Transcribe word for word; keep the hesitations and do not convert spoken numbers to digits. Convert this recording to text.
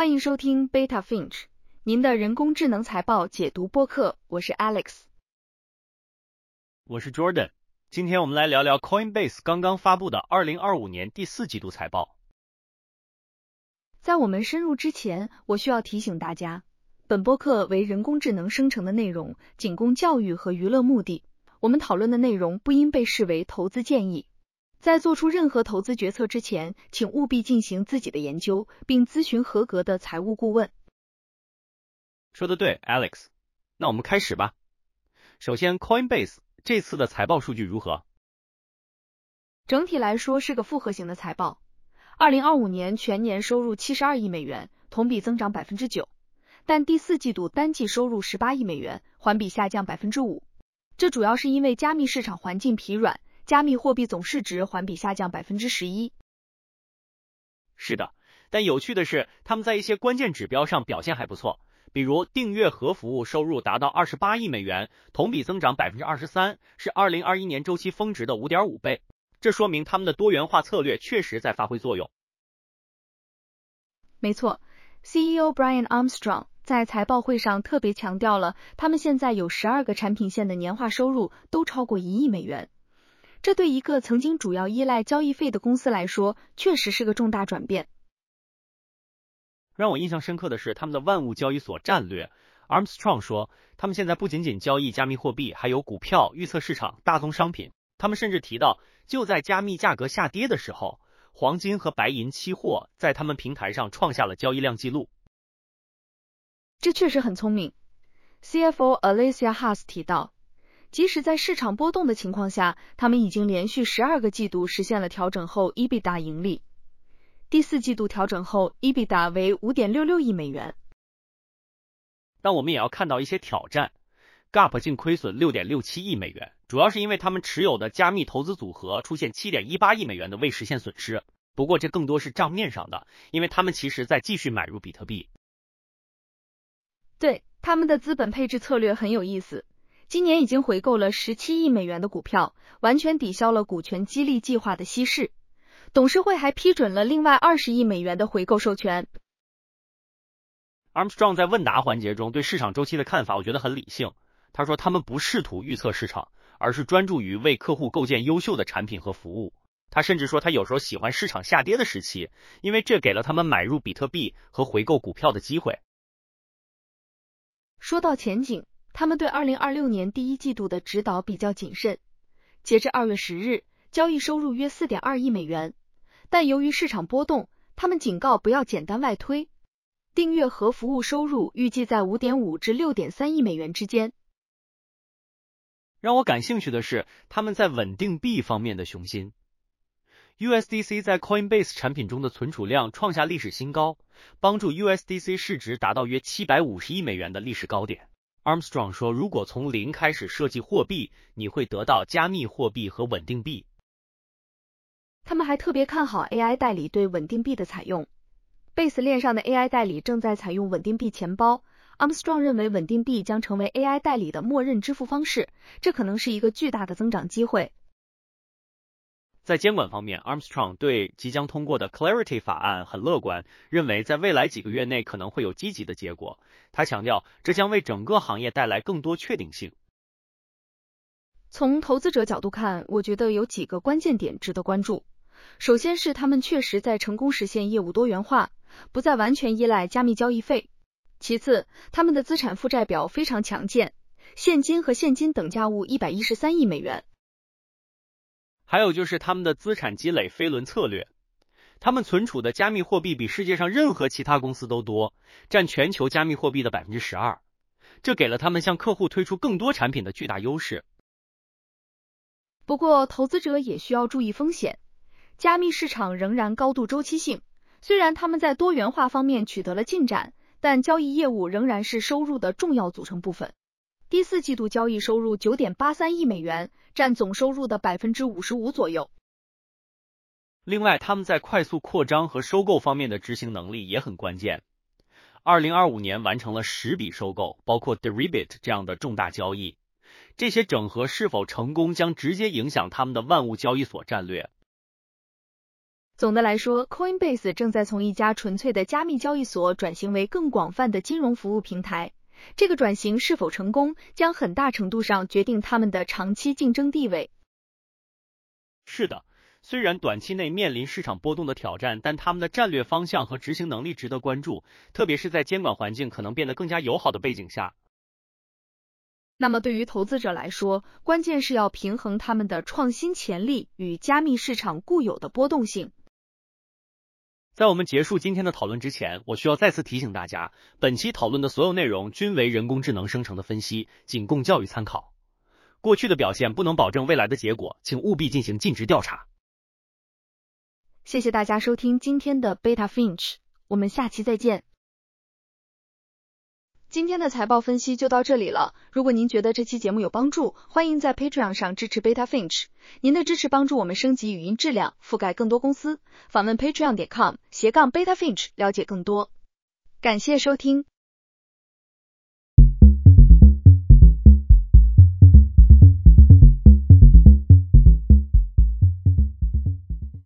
欢迎收听 Beta Finch， 您的人工智能财报解读播客，我是 Alex。 我是 Jordan。今天我们来聊聊 Coinbase 刚刚发布的二零二五年第四季度财报。 在我们深入之前，我需要提醒大家，本播客为人工智能生成的内容，仅供教育和娱乐目的。我们讨论的内容不应被视为投资建议。在做出任何投资决策之前，请务必进行自己的研究，并咨询合格的财务顾问。 说得对 ，Alex。那我们开始吧。首先 ，Coinbase 这次的财报数据如何？ 整体来说是个复合型的财报。二零二五年全年收入七十二亿美元，同比增长 百分之九， 但第四季度单季收入十八亿美元，环比下降 百分之五。这主要是因为加密市场环境疲软，加密货币总市值环比下降 百分之十一。 是的，但有趣的是，他们在一些关键指标上表现还不错，比如订阅和服务收入达到二十八亿美元，同比增长 百分之二十三， 是二零二一年周期峰值的 五点五 倍。这说明他们的多元化策略确实在发挥作用。 没错， C E O Brian Armstrong 在财报会上特别强调了，他们现在有十二个产品线的年化收入都超过一亿美元。这对一个曾经主要依赖交易费的公司来说，确实是个重大转变。 让我印象深刻的是他们的万物交易所战略。Armstrong 说，他们现在不仅仅交易加密货币，还有股票、预测市场、大宗商品。他们甚至提到，就在加密价格下跌的时候，黄金和白银期货在他们平台上创下了交易量记录。 这确实很聪明。C F O Alicia Haas 提到，即使在市场波动的情况下，他们已经连续十二个季度实现了调整后 EBITDA 盈利。第四季度调整后 EBITDA 为 五点六六亿美元。 但我们也要看到一些挑战。G A P 净亏损 六点六七亿美元，主要是因为他们持有的加密投资组合出现 七点一八亿美元的未实现损失。不过这更多是账面上的，因为他们其实在继续买入比特币。 对，他们的资本配置策略很有意思。今年已经回购了十七亿美元的股票，完全抵消了股权激励计划的稀释。董事会还批准了另外二十亿美元的回购授权。 Armstrong 在问答环节中对市场周期的看法，我觉得很理性。他说他们不试图预测市场，而是专注于为客户构建优秀的产品和服务。他甚至说他有时候喜欢市场下跌的时期，因为这给了他们买入比特币和回购股票的机会。 说到前景，他们对二零二六年第一季度的指导比较谨慎。截至二月十日，交易收入约 四点二亿美元，但由于市场波动，他们警告不要简单外推。订阅和服务收入预计在 五点五至六点三亿美元之间。 让我感兴趣的是他们在稳定币方面的雄心。U S D C 在 Coinbase 产品中的存储量创下历史新高，帮助 U S D C 市值达到约七百五十亿美元的历史高点。Armstrong 说，如果从零开始设计货币，你会得到加密货币和稳定币。 他们还特别看好 A I 代理对稳定币的采用。Base 链上的 A I 代理正在采用稳定币钱包。Armstrong 认为稳定币将成为 A I 代理的默认支付方式，这可能是一个巨大的增长机会。 在监管方面， Armstrong 对即将通过的 Clarity 法案很乐观，认为在未来几个月内可能会有积极的结果。他强调，这将为整个行业带来更多确定性。 从投资者角度看，我觉得有几个关键点值得关注。首先是他们确实在成功实现业务多元化，不再完全依赖加密交易费。其次，他们的资产负债表非常强健，现金和现金等价物一百一十三亿美元。 还有就是他们的资产积累飞轮策略，他们存储的加密货币比世界上任何其他公司都多，占全球加密货币的 百分之十二， 这给了他们向客户推出更多产品的巨大优势。 不过投资者也需要注意风险，加密市场仍然高度周期性，虽然他们在多元化方面取得了进展，但交易业务仍然是收入的重要组成部分。第四季度交易收入 九点八三亿美元，占总收入的 百分之五十五 左右。 另外，他们在快速扩张和收购方面的执行能力也很关键。二零二五年完成了十笔收购，包括 Deribit 这样的重大交易。这些整合是否成功将直接影响他们的万物交易所战略。 总的来说 ，Coinbase 正在从一家纯粹的加密交易所转型为更广泛的金融服务平台。这个转型是否成功，将很大程度上决定他们的长期竞争地位。 是的，虽然短期内面临市场波动的挑战，但他们的战略方向和执行能力值得关注，特别是在监管环境可能变得更加友好的背景下。 那么对于投资者来说，关键是要平衡他们的创新潜力与加密市场固有的波动性。 在我们结束今天的讨论之前，我需要再次提醒大家，本期讨论的所有内容均为人工智能生成的分析，仅供教育参考。过去的表现不能保证未来的结果，请务必进行尽职调查。 谢谢大家收听今天的 Beta Finch， 我们下期再见。今天的财报分析就到这里了。如果您觉得这期节目有帮助，欢迎在 Patreon 上支持 Beta Finch。您的支持帮助我们升级语音质量，覆盖更多公司。访问 patreon 点 com 斜杠 Beta Finch 了解更多。感谢收听。